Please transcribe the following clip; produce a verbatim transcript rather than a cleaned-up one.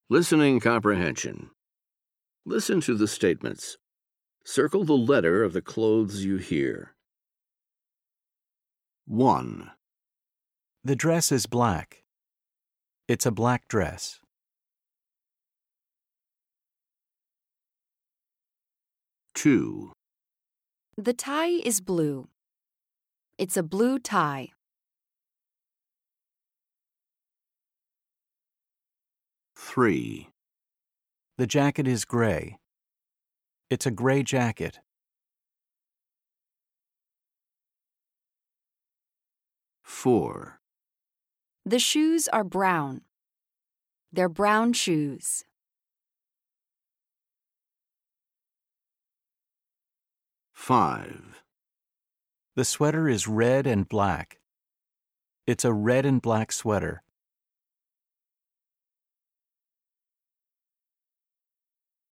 Listening comprehension. Listen to the statements. Circle the letter of the clothes you hear. one. The dress is black. It's a black dress. two. The tie is blue. It's a blue tie. three. The jacket is gray. It's a gray jacket. four. The shoes are brown. They're brown shoes. five. The sweater is red and black. It's a red and black sweater.